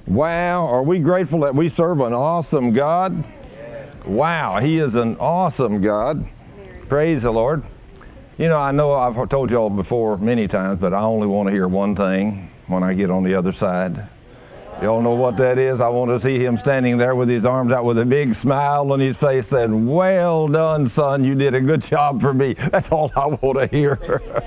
Wow, are we grateful that we serve an awesome God? Wow, He is an awesome God. Praise the Lord. You know I've told y'all before many times, but I only want to hear one thing when I get on the other side. Y'all know what that is? I want to see Him standing there with His arms out with a big smile on His face saying, "Well done, son, you did a good job for me." That's all I want to hear.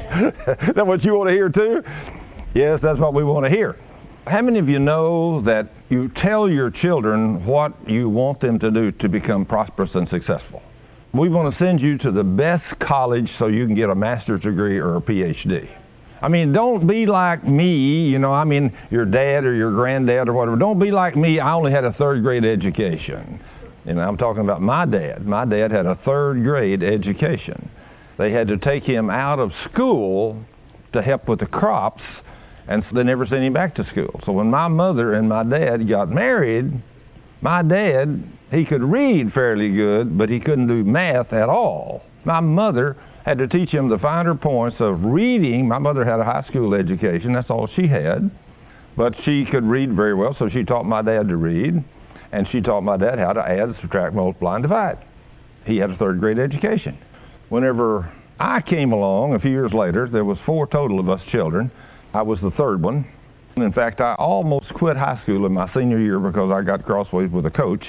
Is that what you want to hear too? Yes, that's what we want to hear. How many of you know that you tell your children what you want them to do to become prosperous and successful? We want to send you to the best college so you can get a master's degree or a PhD. I mean, don't be like me, your dad or your granddad or whatever. Don't be like me. I only had a third grade education. I'm talking about my dad. My dad had a third grade education. They had to take him out of school to help with the crops, and so they never sent him back to school. So when my mother and my dad got married, my dad, he could read fairly good, but he couldn't do math at all. My mother had to teach him the finer points of reading. My mother had a high school education. That's all she had. But she could read very well, so she taught my dad to read, and she taught my dad how to add, subtract, multiply, and divide. He had a third grade education. Whenever I came along a few years later, there was 4 total of us children. I was the third one. In fact, I almost quit high school in my senior year because I got crossways with a coach.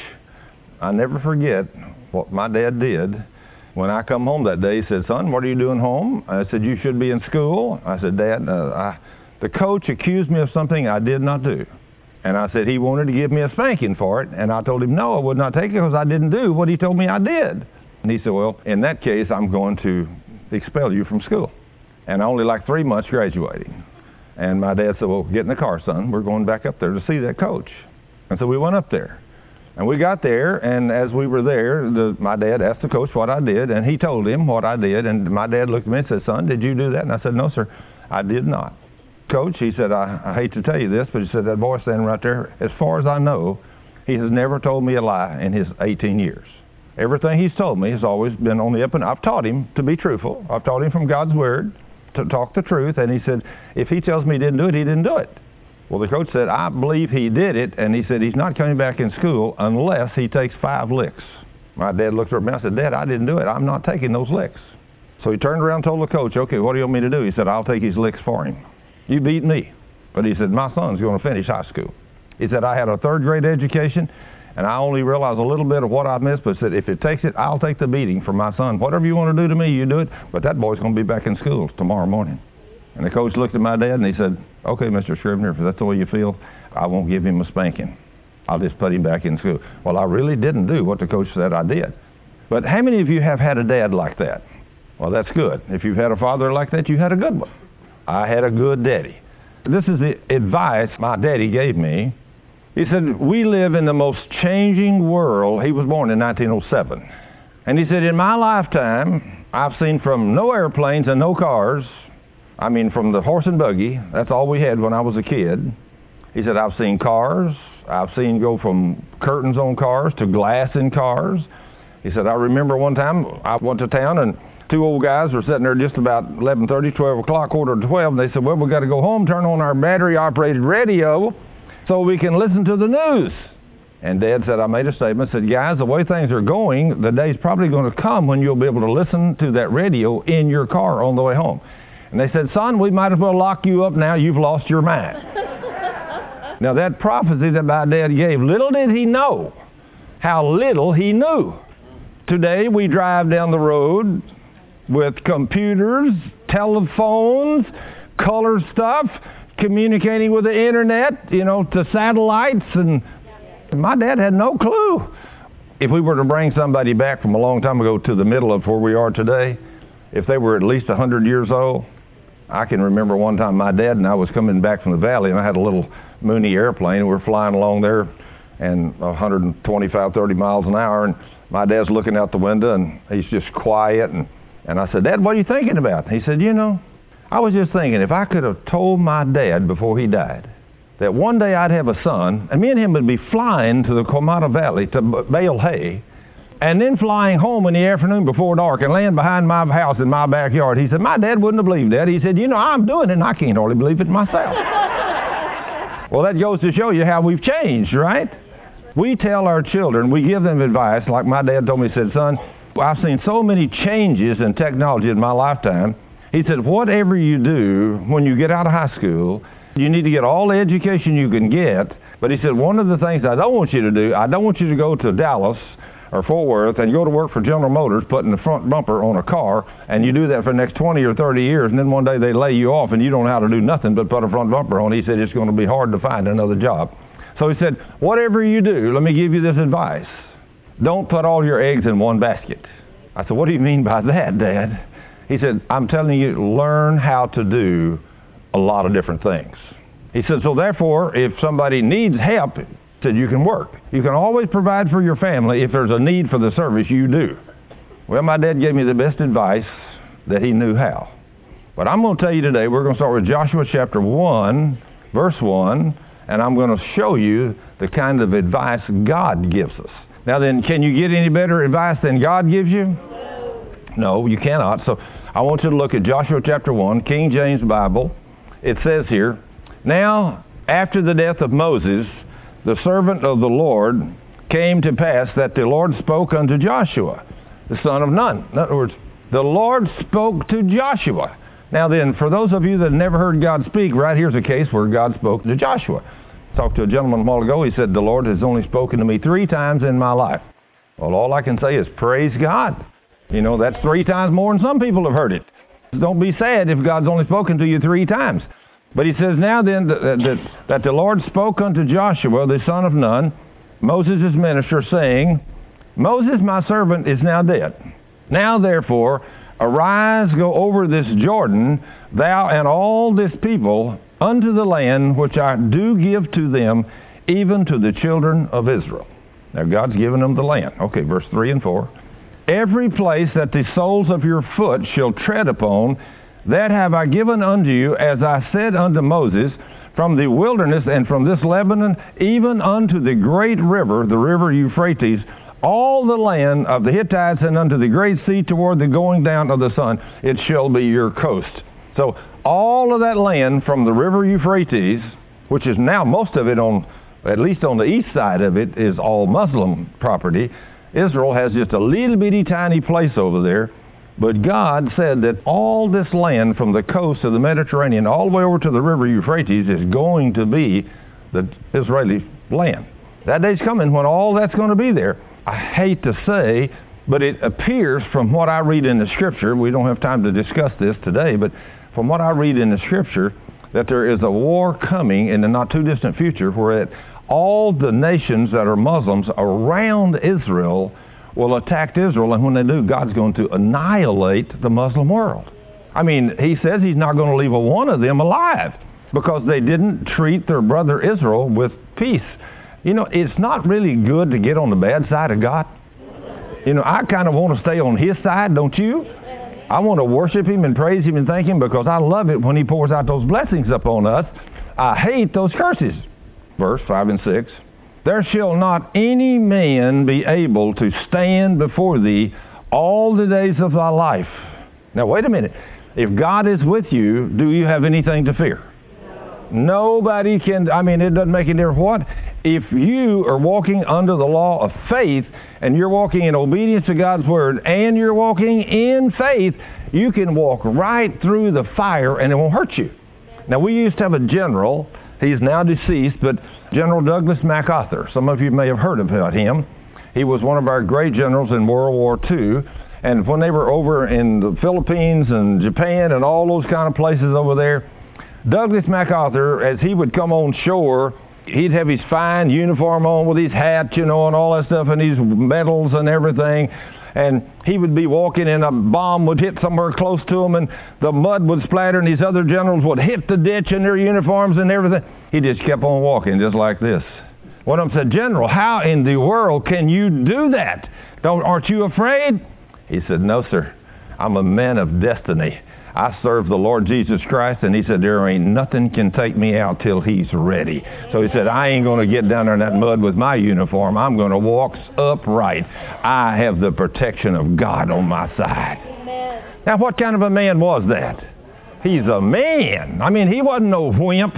I never forget what my dad did. When I come home that day, he said, "Son, what are you doing home?" I said, "You should be in school." I said, "Dad, the coach accused me of something I did not do." And I said, he wanted to give me a spanking for it. And I told him, no, I would not take it because I didn't do what he told me I did. And he said, "Well, in that case, I'm going to expel you from school." And I only like 3 months graduating. And my dad said, "Well, get in the car, son. We're going back up there to see that coach." And so we went up there. And we got there, and as we were there, my dad asked the coach what I did, and he told him what I did. And my dad looked at me and said, "Son, did you do that?" And I said, "No, sir, I did not." "Coach," he said, I hate to tell you this, but he said, that boy standing right there, as far as I know, he has never told me a lie in his 18 years. Everything he's told me has always been on the up and up. I've taught him to be truthful. I've taught him from God's Word to talk the truth. And he said, if he tells me he didn't do it, he didn't do it. Well, the coach said, "I believe he did it." And he said, he's not coming back in school unless he takes 5 licks. My dad looked at me and I said, "Dad, I didn't do it. I'm not taking those licks." So he turned around and told the coach, "Okay, what do you want me to do?" He said, "I'll take his licks for him. You beat me." But he said, "My son's going to finish high school." He said, "I had a third grade education, and I only realized a little bit of what I missed, but said, if it takes it, I'll take the beating for my son. Whatever you want to do to me, you do it, but that boy's going to be back in school tomorrow morning." And the coach looked at my dad and he said, "Okay, Mr. Scrivener, if that's the way you feel, I won't give him a spanking. I'll just put him back in school." Well, I really didn't do what the coach said I did. But how many of you have had a dad like that? Well, that's good. If you've had a father like that, you had a good one. I had a good daddy. This is the advice my daddy gave me. He said, "We live in the most changing world." He was born in 1907. And he said, "In my lifetime, I've seen from no airplanes and no cars. I mean, from the horse and buggy, that's all we had when I was a kid." He said, "I've seen cars. I've seen go from curtains on cars to glass in cars." He said, "I remember one time I went to town and 2 old guys were sitting there just about 11:30, 12 o'clock, quarter to 12. And they said, 'Well, we got to go home, turn on our battery-operated radio so we can listen to the news.'" And Dad said, I made a statement, said, "Guys, the way things are going, the day's probably going to come when you'll be able to listen to that radio in your car on the way home." And they said, "Son, we might as well lock you up now. You've lost your mind." Now, that prophecy that my dad gave, little did he know how little he knew. Today, we drive down the road with computers, telephones, color stuff, communicating with the internet, to satellites. And my dad had no clue. If we were to bring somebody back from a long time ago to the middle of where we are today, if they were at least 100 years old, I can remember one time my dad and I was coming back from the valley, and I had a little Mooney airplane, and we're flying along there and 125, 30 miles an hour, and my dad's looking out the window and he's just quiet, and I said, "Dad, what are you thinking about?" And he said, "I was just thinking if I could have told my dad before he died that one day I'd have a son, and me and him would be flying to the Coamata Valley to bale hay, and then flying home in the afternoon before dark and laying behind my house in my backyard." He said, "My dad wouldn't have believed that." He said, "I'm doing it, and I can't hardly believe it myself." Well, that goes to show you how we've changed, right? We tell our children, we give them advice, like my dad told me, he said, son, I've seen so many changes in technology in my lifetime. He said, whatever you do when you get out of high school, you need to get all the education you can get. But he said, one of the things I don't want you to do, I don't want you to go to Dallas or Fort Worth and go to work for General Motors putting the front bumper on a car, and you do that for the next 20 or 30 years, and then one day they lay you off and you don't know how to do nothing but put a front bumper on. He said, it's going to be hard to find another job. So he said, whatever you do, let me give you this advice. Don't put all your eggs in one basket. I said, what do you mean by that, Dad? He said, I'm telling you, learn how to do a lot of different things. He said, so therefore, if somebody needs help, he said, you can work. You can always provide for your family. If there's a need for the service, you do. Well, my dad gave me the best advice that he knew how. But I'm going to tell you today, we're going to start with Joshua chapter 1, verse 1, and I'm going to show you the kind of advice God gives us. Now then, can you get any better advice than God gives you? No, you cannot. So I want you to look at Joshua chapter 1, King James Bible. It says here, now after the death of Moses, the servant of the Lord, came to pass that the Lord spoke unto Joshua, the son of Nun. In other words, the Lord spoke to Joshua. Now then, for those of you that never heard God speak, right here's a case where God spoke to Joshua. Talked to a gentleman a while ago. He said, the Lord has only spoken to me 3 times in my life. Well, all I can say is praise God. You know, that's 3 times more than some people have heard it. Don't be sad if God's only spoken to you 3 times. But he says, now then, that the Lord spoke unto Joshua, the son of Nun, Moses' minister, saying, Moses, my servant, is now dead. Now, therefore, arise, go over this Jordan, thou and all this people, unto the land which I do give to them, even to the children of Israel. Now, God's given them the land. Okay, verse 3 and 4. Every place that the soles of your foot shall tread upon, that have I given unto you, as I said unto Moses, from the wilderness and from this Lebanon, even unto the great river, the river Euphrates, all the land of the Hittites, and unto the great sea toward the going down of the sun, it shall be your coast. So all of that land from the river Euphrates, which is now most of it on, at least on the east side of it, is all Muslim property. Israel has just a little bitty tiny place over there. But God said that all this land from the coast of the Mediterranean all the way over to the river Euphrates is going to be the Israeli land. That day's coming when all that's going to be there. I hate to say, but it appears from what I read in the Scripture, we don't have time to discuss this today, but from what I read in the Scripture, that there is a war coming in the not too distant future where all the nations that are Muslims around Israel will attack Israel, and when they do, God's going to annihilate the Muslim world. I mean, he says he's not going to leave a one of them alive because they didn't treat their brother Israel with peace. You know, it's not really good to get on the bad side of God. You know, I kind of want to stay on his side, don't you? I want to worship him and praise him and thank him because I love it when he pours out those blessings upon us. I hate those curses. Verse 5 and 6. There shall not any man be able to stand before thee all the days of thy life. Now, wait a minute. If God is with you, do you have anything to fear? No. Nobody can, I mean, it doesn't make any difference what. If you are walking under the law of faith and you're walking in obedience to God's word and you're walking in faith, you can walk right through the fire and it won't hurt you. Now, we used to have a general. He's now deceased, but General Douglas MacArthur. Some of you may have heard about him. He was one of our great generals in World War II. And when they were over in the Philippines and Japan and all those kind of places over there, Douglas MacArthur, as he would come on shore, he'd have his fine uniform on with his hat, you know, and all that stuff, and his medals and everything. And he would be walking and a bomb would hit somewhere close to him and the mud would splatter and these other generals would hit the ditch in their uniforms and everything. He just kept on walking just like this. One of them said, General, how in the world can you do that? Aren't you afraid? He said, no, sir. I'm a man of destiny. I serve the Lord Jesus Christ, and he said, there ain't nothing can take me out till he's ready. So he said, I ain't going to get down there in that mud with my uniform. I'm going to walk upright. I have the protection of God on my side. Amen. Now, what kind of a man was that? He's a man. I mean, he wasn't no wimp.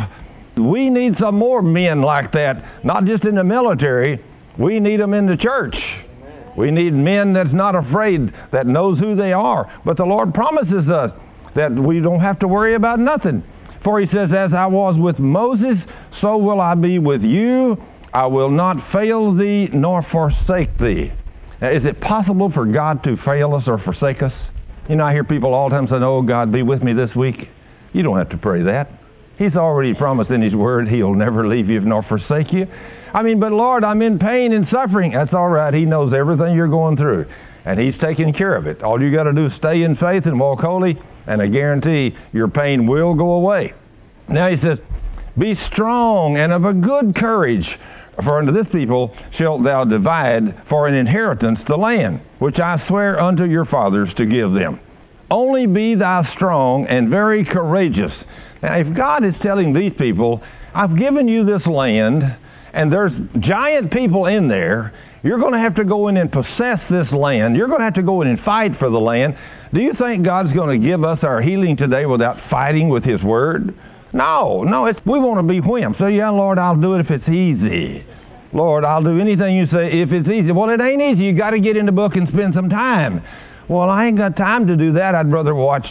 We need some more men like that, not just in the military. We need them in the church. We need men that's not afraid, that knows who they are. But the Lord promises us that we don't have to worry about nothing. For he says, as I was with Moses, so will I be with you. I will not fail thee nor forsake thee. Now, is it possible for God to fail us or forsake us? You know, I hear people all the time saying, oh, God, be with me this week. You don't have to pray that. He's already promised in His Word He'll never leave you nor forsake you. I mean, but Lord, I'm in pain and suffering. That's all right. He knows everything you're going through, and He's taking care of it. All you got to do is stay in faith and walk holy, and I guarantee your pain will go away. Now He says, be strong and of a good courage, for unto this people shalt thou divide for an inheritance the land, which I swear unto your fathers to give them. Only be thou strong and very courageous. Now, if God is telling these people, I've given you this land, and there's giant people in there, you're going to have to go in and possess this land. You're going to have to go in and fight for the land. Do you think God's going to give us our healing today without fighting with His Word? No, we want to be wimps. So, yeah, Lord, I'll do it if it's easy. Lord, I'll do anything you say if it's easy. Well, it ain't easy. You got to get in the book and spend some time. Well, I ain't got time to do that. I'd rather watch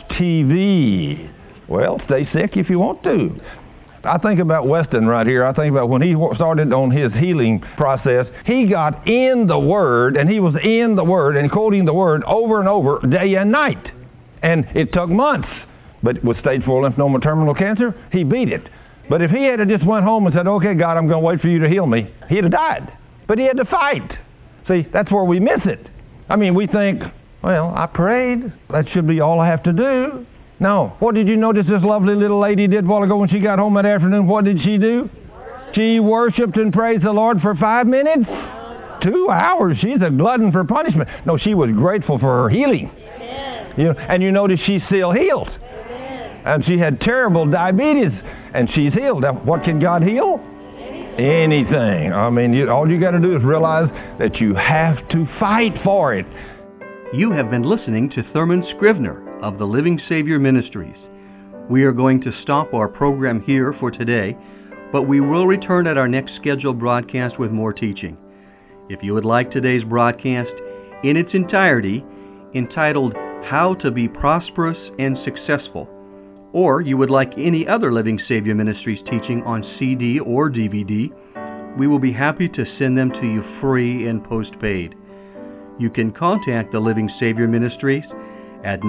TV. Well, stay sick if you want to. I think about Weston right here. I think about when he started on his healing process, he got in the Word, and he was in the Word and quoting the Word over and over, day and night. And it took months. But with stage 4 lymph node terminal cancer, he beat it. But if he had just went home and said, okay, God, I'm going to wait for you to heal me, he'd have died. But he had to fight. See, that's where we miss it. I mean, we think, well, I prayed. That should be all I have to do. No. What did you notice this lovely little lady did a while ago when she got home that afternoon? What did she do? She worshiped and praised the Lord for 5 minutes? 2 hours. She's a glutton for punishment. No, she was grateful for her healing. You know, and you notice she's still healed. And she had terrible diabetes, and she's healed. Now, what can God heal? Anything. I mean, all you got to do is realize that you have to fight for it. You have been listening to Thurman Scrivener of the Living Savior Ministries. We are going to stop our program here for today, but we will return at our next scheduled broadcast with more teaching. If you would like today's broadcast in its entirety, entitled How to Be Prosperous and Successful, or you would like any other Living Savior Ministries teaching on CD or DVD, we will be happy to send them to you free and postpaid. You can contact the Living Savior Ministries at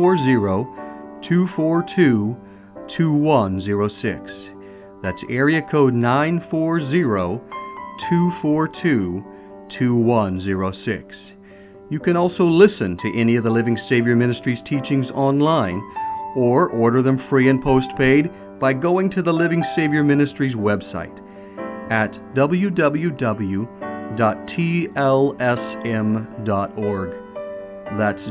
940-242-2106. That's area code 940-242-2106. You can also listen to any of the Living Savior Ministries teachings online, or order them free and postpaid by going to the Living Savior Ministries website at www.tlsm.org. That's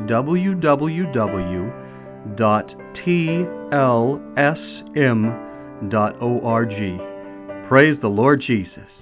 www.tlsm.org. Praise the Lord Jesus.